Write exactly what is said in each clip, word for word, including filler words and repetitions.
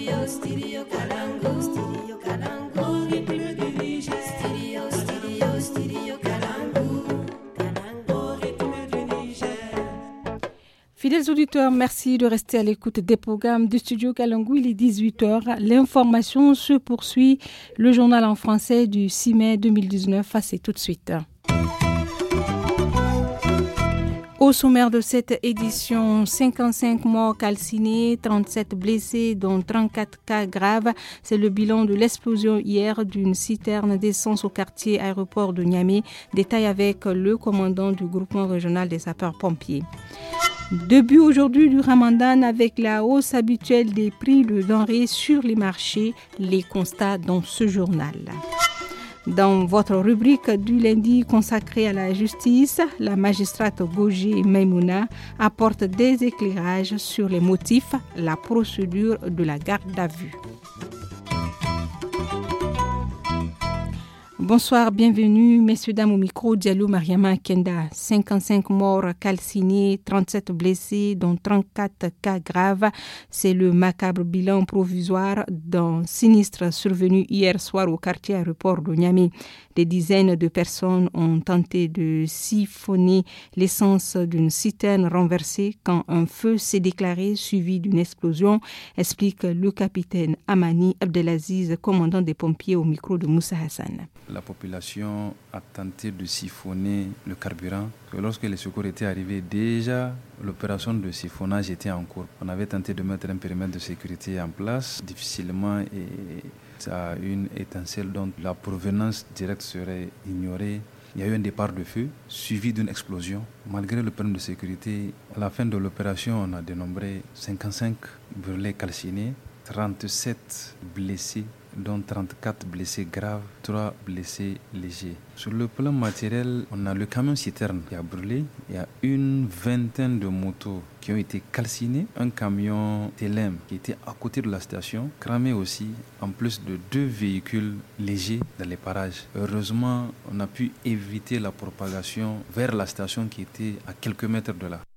Studio, studio Kalangu, studio Kalangu, rythme du Niger. Studio, studio, studio Kalangu, Kalangu, rythme du Niger. Fidèles auditeurs, merci de rester à l'écoute des programmes du Studio Kalangu. Il est dix-huit heures. L'information se poursuit. Le journal en français du six mai deux mille dix-neuf. C'est tout de suite. Au sommaire de cette édition, cinquante-cinq morts calcinés, trente-sept blessés, dont trente-quatre cas graves. C'est le bilan de l'explosion hier d'une citerne d'essence au quartier aéroport de Niamey. Détail avec le commandant du groupement régional des sapeurs-pompiers. Début aujourd'hui du Ramadan avec la hausse habituelle des prix de denrées sur les marchés. Les constats dans ce journal. Dans votre rubrique du lundi consacrée à la justice, la magistrate Gogé Maimouna apporte des éclairages sur les motifs, la procédure de la garde à vue. Bonsoir, bienvenue, messieurs, dames, au micro, Diallo Mariama Kenda. cinquante-cinq morts calcinés, trente-sept blessés, dont trente-quatre cas graves. C'est le macabre bilan provisoire d'un sinistre survenu hier soir au quartier aéroport de Niamey. Des dizaines de personnes ont tenté de siphonner l'essence d'une citerne renversée quand un feu s'est déclaré suivi d'une explosion, explique le capitaine Amani Abdelaziz, commandant des pompiers au micro de Moussa Hassan. La population a tenté de siphonner le carburant. Lorsque les secours étaient arrivés, déjà l'opération de siphonnage était en cours. On avait tenté de mettre un périmètre de sécurité en place, difficilement, et ça a une étincelle dont la provenance directe serait ignorée. Il y a eu un départ de feu suivi d'une explosion. Malgré le problème de sécurité, à la fin de l'opération, on a dénombré cinquante-cinq brûlés calcinés, trente-sept blessés, dont trente-quatre blessés graves, trois blessés légers. Sur le plan matériel, on a le camion citerne qui a brûlé. Il y a une vingtaine de motos qui ont été calcinées. Un camion T L M qui était à côté de la station, cramé aussi, en plus de deux véhicules légers dans les parages. Heureusement, on a pu éviter la propagation vers la station qui était à quelques mètres de là.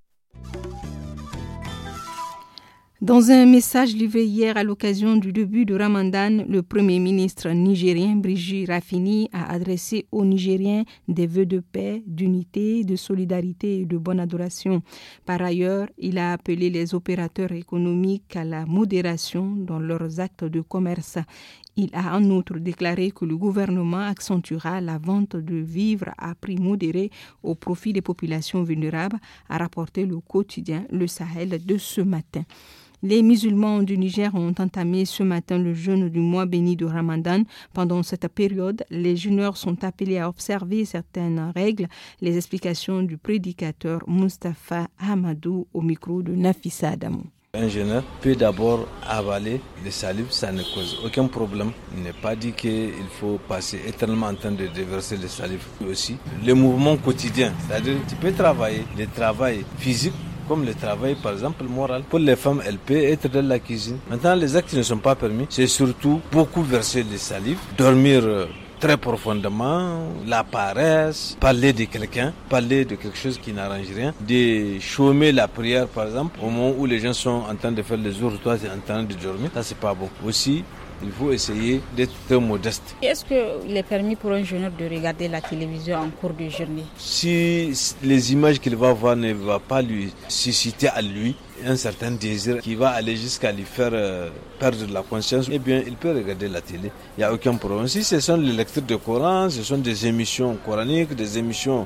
Dans un message livré hier à l'occasion du début du Ramadan, le Premier ministre nigérien Brigitte Raffini a adressé aux Nigériens des vœux de paix, d'unité, de solidarité et de bonne adoration. Par ailleurs, il a appelé les opérateurs économiques à la modération dans leurs actes de commerce. Il a en outre déclaré que le gouvernement accentuera la vente de vivres à prix modéré au profit des populations vulnérables, a rapporté le quotidien Le Sahel de ce matin. Les musulmans du Niger ont entamé ce matin le jeûne du mois béni de Ramadan. Pendant cette période, les jeûneurs sont appelés à observer certaines règles. Les explications du prédicateur Mustapha Hamadou au micro de Nafissa Adamou. Un jeûneur peut d'abord avaler les salives, ça ne cause aucun problème. Il n'est pas dit qu'il faut passer éternellement en train de déverser les salives. Aussi, le mouvement quotidien, c'est-à-dire tu peux travailler, le travail physique, comme le travail par exemple moral. Pour les femmes, elles peuvent être dans la cuisine. Maintenant, les actes qui ne sont pas permis, c'est surtout beaucoup verser les salives, dormir très profondément, la paresse, parler de quelqu'un, parler de quelque chose qui n'arrange rien, de chômer la prière par exemple, au moment où les gens sont en train de faire les jours, toi tu es en train de dormir, ça c'est pas bon. Aussi, il faut essayer d'être très modeste. Est-ce qu'il est permis pour un jeûneur de regarder la télévision en cours de journée? Si les images qu'il va voir ne vont pas lui susciter à lui un certain désir qui va aller jusqu'à lui faire euh, perdre la conscience, eh bien il peut regarder la télé, il n'y a aucun problème. Si ce sont les lectures de Coran, ce sont des émissions coraniques, des émissions...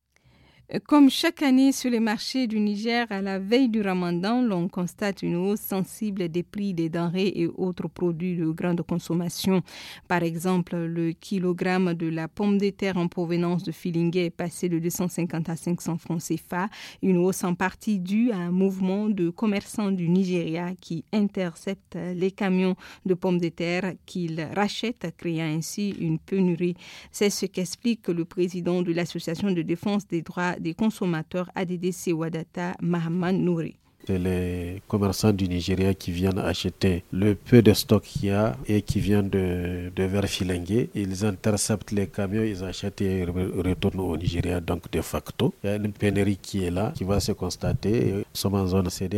Comme chaque année sur les marchés du Niger, à la veille du Ramadan, l'on constate une hausse sensible des prix des denrées et autres produits de grande consommation. Par exemple, le kilogramme de la pomme de terre en provenance de Filingué est passé de deux cent cinquante à cinq cents francs C F A, une hausse en partie due à un mouvement de commerçants du Nigeria qui interceptent les camions de pommes de terre qu'ils rachètent, créant ainsi une pénurie. C'est ce qu'explique le président de l'Association de défense des droits des consommateurs A D D C Wadata, Mahaman Nouri. C'est les commerçants du Nigeria qui viennent acheter le peu de stock qu'il y a et qui viennent de, de vers Filingué. Ils interceptent les camions, ils achètent et retournent au Nigeria. Donc de facto, il y a une pénurie qui est là, qui va se constater. Nous sommes en zone C E D E A O.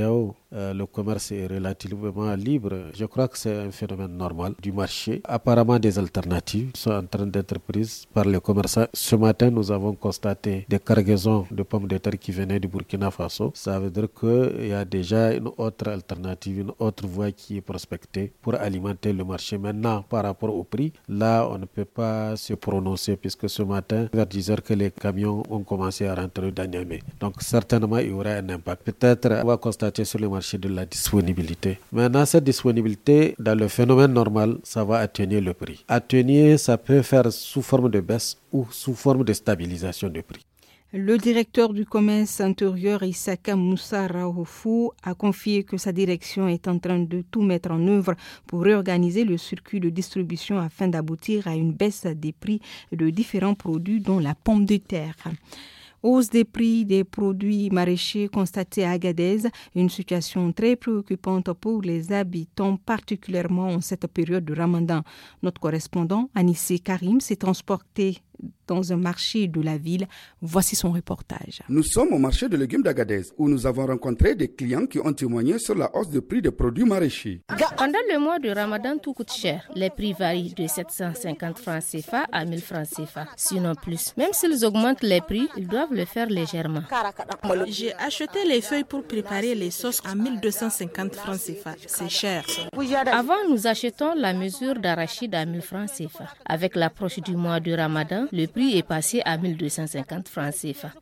euh, le commerce est relativement libre. Je crois que c'est un phénomène normal du marché. Apparemment, des alternatives sont en train d'être prises par les commerçants. Ce matin, nous avons constaté des cargaisons de pommes de terre qui venaient du Burkina Faso. Ça veut dire qu'il y a déjà une autre alternative, une autre voie qui est prospectée pour alimenter le marché. Maintenant, par rapport au prix, là, on ne peut pas se prononcer puisque ce matin, vers dix heures que les camions ont commencé à rentrer dans Niamey. Donc, certainement, il y aura un impact. Peut-être, on va constater sur le marché de la disponibilité. Maintenant, cette disponibilité, dans le phénomène normal, ça va atténuer le prix. Atténuer, ça peut faire sous forme de baisse ou sous forme de stabilisation de prix. Le directeur du commerce intérieur Issaka Moussa Raoufou a confié que sa direction est en train de tout mettre en œuvre pour réorganiser le circuit de distribution afin d'aboutir à une baisse des prix de différents produits dont la pomme de terre. Hausse des prix des produits maraîchers constatée à Agadez, une situation très préoccupante pour les habitants, particulièrement en cette période de Ramadan. Notre correspondant, Anissé Karim, s'est transporté dans un marché de la ville. Voici son reportage. Nous sommes au marché de légumes d'Agadez où nous avons rencontré des clients qui ont témoigné sur la hausse de prix des produits maraîchers. Pendant le mois de Ramadan, tout coûte cher. Les prix varient de sept cent cinquante francs C F A à mille francs C F A, sinon plus. Même s'ils augmentent les prix, ils doivent le faire légèrement. J'ai acheté les feuilles pour préparer les sauces à mille deux cent cinquante francs C F A. C'est cher. Avant, nous achetons la mesure d'arachide à mille francs C F A. Avec l'approche du mois de Ramadan, le prix est passé à mille deux cent cinquante francs C F A.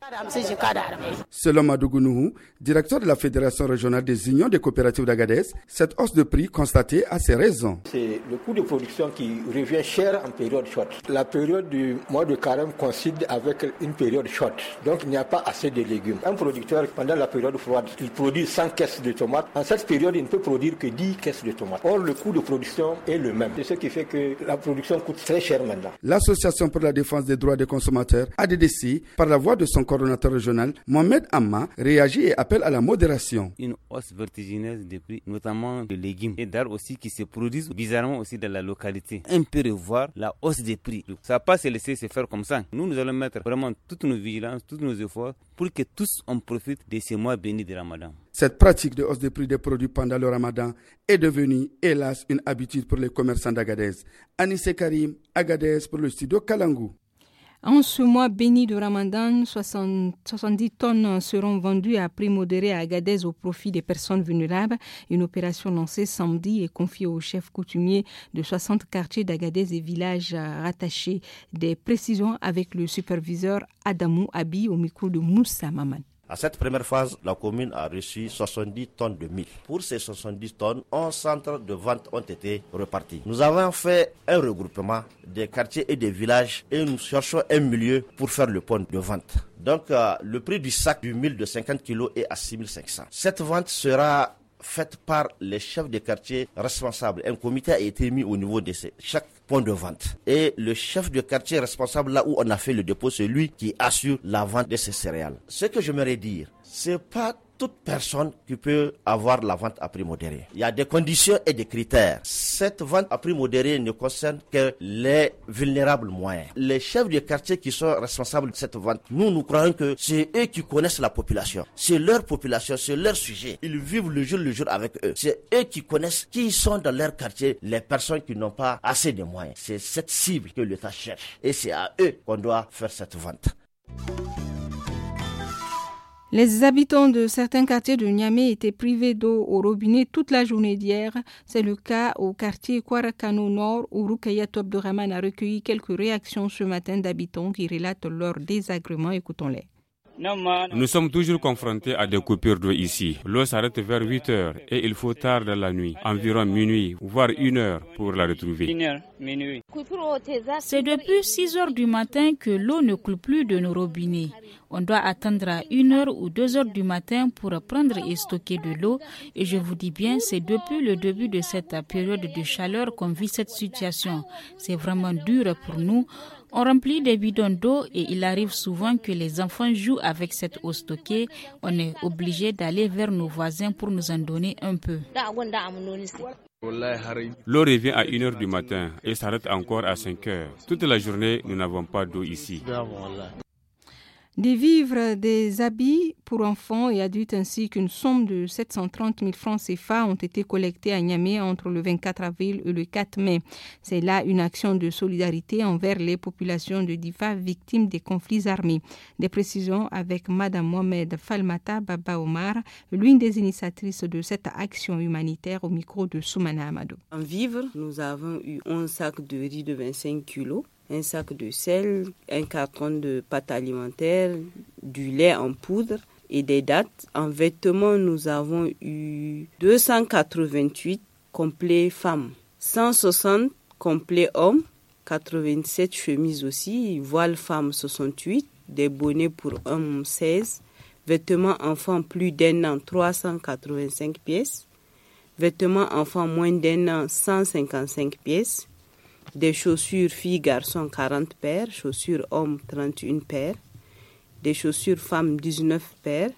Selon Madougou Nuhu, directeur de la Fédération régionale des unions des coopératives d'Agadez, cette hausse de prix constatée a ses raisons. C'est le coût de production qui revient cher en période chaude. La période du mois de carême coïncide avec une période chaude. Donc il n'y a pas assez de légumes. Un producteur, pendant la période froide, il produit cent caisses de tomates. En cette période, il ne peut produire que dix caisses de tomates. Or, le coût de production est le même. C'est ce qui fait que la production coûte très cher maintenant. L'Association pour la défense des droits des consommateurs, A D D C, par la voix de son coordonnateur régional, Mohamed Amma, réagit et appelle à la modération. Une hausse vertigineuse des prix, notamment de légumes et d'arbres aussi qui se produisent bizarrement aussi dans la localité. On peut revoir la hausse des prix. Ça ne va pas se laisser se faire comme ça. Nous, nous allons mettre vraiment toutes nos vigilances, tous nos efforts pour que tous on profite de ces mois bénis de Ramadan. Cette pratique de hausse des prix des produits pendant le Ramadan est devenue, hélas, une habitude pour les commerçants d'Agadez. Anissé Karim, Agadez pour le studio Kalangu. En ce mois béni de Ramadan, soixante, soixante-dix tonnes seront vendues à prix modéré à Agadez au profit des personnes vulnérables. Une opération lancée samedi et confiée au chef coutumier de soixante quartiers d'Agadez et villages rattachés. Des précisions avec le superviseur Adamou Abi au micro de Moussa Maman. À cette première phase, la commune a reçu soixante-dix tonnes de mil. Pour ces soixante-dix tonnes, onze centres de vente ont été repartis. Nous avons fait un regroupement des quartiers et des villages et nous cherchons un milieu pour faire le point de vente. Donc, euh, le prix du sac du mil de cinquante kilos est à six mille cinq cents. Cette vente sera faite par les chefs de quartier responsables. Un comité a été mis au niveau de ces, chaque point de vente. Et le chef de quartier responsable, là où on a fait le dépôt, c'est lui qui assure la vente de ces céréales. Ce que j'aimerais dire, c'est pas toute personne qui peut avoir la vente à prix modéré. Il y a des conditions et des critères. Cette vente à prix modéré ne concerne que les vulnérables moyens. Les chefs de quartier qui sont responsables de cette vente, nous, nous croyons que c'est eux qui connaissent la population. C'est leur population, c'est leur sujet. Ils vivent le jour le jour avec eux. C'est eux qui connaissent qui sont dans leur quartier, les personnes qui n'ont pas assez de moyens. C'est cette cible que l'État cherche. Et c'est à eux qu'on doit faire cette vente. Les habitants de certains quartiers de Niamey étaient privés d'eau au robinet toute la journée d'hier. C'est le cas au quartier Kwarakano Nord où Rukaya Abdourahmane a recueilli quelques réactions ce matin d'habitants qui relatent leur désagrément. Écoutons-les. Nous sommes toujours confrontés à des coupures d'eau ici. L'eau s'arrête vers huit heures et il faut tard dans la nuit, environ minuit, voire une heure pour la retrouver. C'est depuis six heures du matin que l'eau ne coule plus de nos robinets. On doit attendre à une heure ou deux heures du matin pour prendre et stocker de l'eau. Et je vous dis bien, c'est depuis le début de cette période de chaleur qu'on vit cette situation. C'est vraiment dur pour nous. On remplit des bidons d'eau et il arrive souvent que les enfants jouent avec cette eau stockée. On est obligé d'aller vers nos voisins pour nous en donner un peu. L'eau revient à une heure du matin et s'arrête encore à cinq heures. Toute la journée, nous n'avons pas d'eau ici. Des vivres, des habits pour enfants et adultes ainsi qu'une somme de sept cent trente mille francs C F A ont été collectés à Niamey entre le vingt-quatre avril et le quatre mai. C'est là une action de solidarité envers les populations de Difa victimes des conflits armés. Des précisions avec Madame Mohamed Falmata Baba Omar, l'une des initiatrices de cette action humanitaire au micro de Soumana Amadou. En vivres, nous avons eu onze sacs de riz de vingt-cinq kilos. Un sac de sel, un carton de pâte alimentaire, du lait en poudre et des dattes. En vêtements, nous avons eu deux cent quatre-vingt-huit complets femmes, cent soixante complets hommes, quatre-vingt-sept chemises aussi, voiles femmes soixante-huit, des bonnets pour hommes seize, vêtements enfants plus d'un an trois cent quatre-vingt-cinq pièces, vêtements enfants moins d'un an cent cinquante-cinq pièces, des chaussures filles-garçons quarante paires, chaussures hommes trente et une paires, des chaussures femmes dix-neuf paires,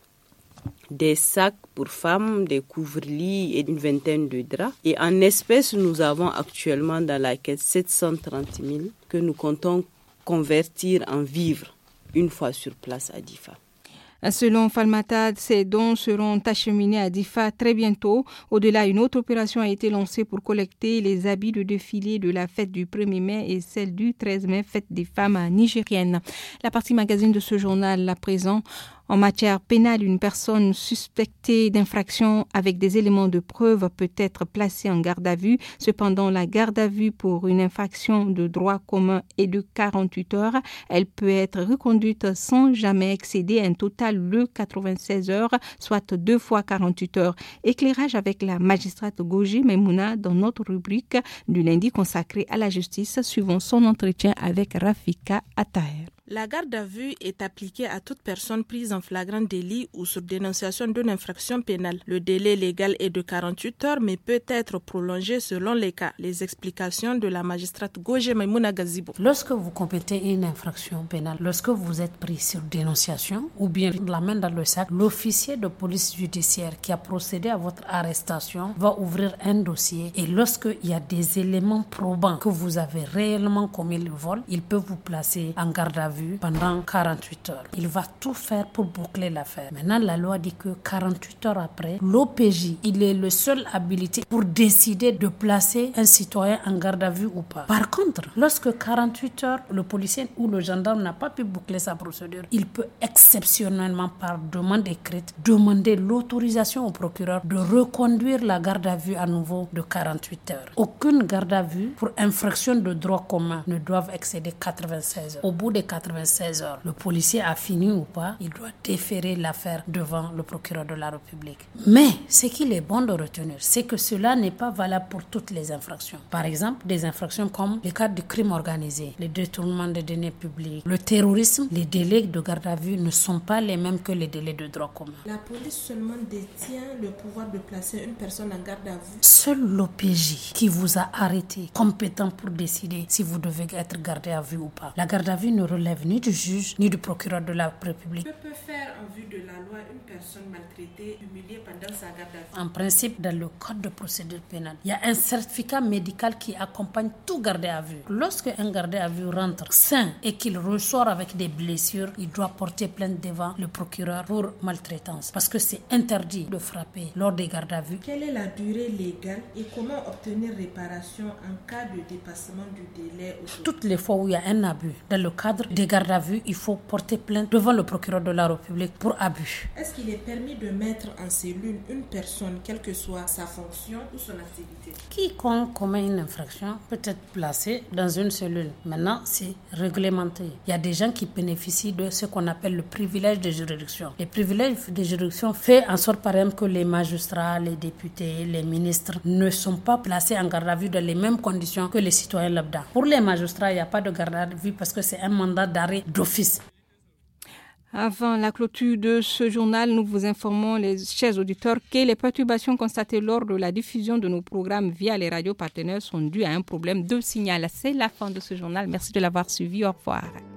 des sacs pour femmes, des couvre-lits et une vingtaine de draps. Et en espèces, nous avons actuellement dans la caisse sept cent trente mille que nous comptons convertir en vivres une fois sur place à Difa. Selon Falmata, ces dons seront acheminés à Difa très bientôt. Au-delà, une autre opération a été lancée pour collecter les habits de défilé de la fête du premier mai et celle du treize mai, fête des femmes nigériennes. La partie magazine de ce journal, à présent. En matière pénale, une personne suspectée d'infraction avec des éléments de preuve peut être placée en garde à vue. Cependant, la garde à vue pour une infraction de droit commun est de quarante-huit heures. Elle peut être reconduite sans jamais excéder un total de quatre-vingt-seize heures, soit deux fois quarante-huit heures. Éclairage avec la magistrate Goji Memouna dans notre rubrique du lundi consacrée à la justice, suivant son entretien avec Rafika Attaher. La garde à vue est appliquée à toute personne prise en flagrant délit ou sur dénonciation d'une infraction pénale. Le délai légal est de quarante-huit heures mais peut être prolongé selon les cas. Les explications de la magistrate Goje Maimouna Gazibo. Lorsque vous complétez une infraction pénale, lorsque vous êtes pris sur dénonciation ou bien la main dans le sac, l'officier de police judiciaire qui a procédé à votre arrestation va ouvrir un dossier et lorsqu'il y a des éléments probants que vous avez réellement commis le vol, il peut vous placer en garde à vue pendant quarante-huit heures. Il va tout faire pour boucler l'affaire. Maintenant, la loi dit que quarante-huit heures après, l'O P J, il est le seul habilité pour décider de placer un citoyen en garde à vue ou pas. Par contre, lorsque quarante-huit heures, le policier ou le gendarme n'a pas pu boucler sa procédure, il peut exceptionnellement, par demande écrite, demander l'autorisation au procureur de reconduire la garde à vue à nouveau de quarante-huit heures. Aucune garde à vue pour infraction de droit commun ne doit excéder quatre-vingt-seize heures. Au bout des quatre-vingt-seize heures, le policier a fini ou pas, il doit déférer l'affaire devant le procureur de la République. Mais ce qu'il est bon de retenir, c'est que cela n'est pas valable pour toutes les infractions. Par exemple, des infractions comme les cas de crime organisé, le détournement des deniers publics, le terrorisme, les délais de garde à vue ne sont pas les mêmes que les délais de droit commun. La police seulement détient le pouvoir de placer une personne en garde à vue. Seul l'O P J qui vous a arrêté, compétent pour décider si vous devez être gardé à vue ou pas. La garde à vue ne relève ni du juge, ni du procureur de la République. Que peut faire en vue de la loi une personne maltraitée, humiliée pendant sa garde à vue? En principe, dans le code de procédure pénale, il y a un certificat médical qui accompagne tout gardé à vue. Lorsque un gardé à vue rentre sain et qu'il ressort avec des blessures, il doit porter plainte devant le procureur pour maltraitance. Parce que c'est interdit de frapper lors des gardes à vue. Quelle est la durée légale et comment obtenir réparation en cas de dépassement du délai? Toutes les fois où il y a un abus, dans le cadre des gardes à vue, il faut porter plainte devant le procureur de la République pour abus. Est-ce qu'il est permis de mettre en cellule une personne, quelle que soit sa fonction ou son activité? Quiconque commet une infraction peut être placé dans une cellule. Maintenant, c'est réglementé. Il y a des gens qui bénéficient de ce qu'on appelle le privilège de juridiction. Les privilèges de juridiction fait en sorte, par exemple, que les magistrats, les députés, les ministres ne sont pas placés en garde à vue dans les mêmes conditions que les citoyens lambda. Pour les magistrats, il n'y a pas de garde à vue parce que c'est un mandat d'arrêt d'office. Avant la clôture de ce journal, nous vous informons, les chers auditeurs, que les perturbations constatées lors de la diffusion de nos programmes via les radios partenaires sont dues à un problème de signal. C'est la fin de ce journal. Merci de l'avoir suivi. Au revoir.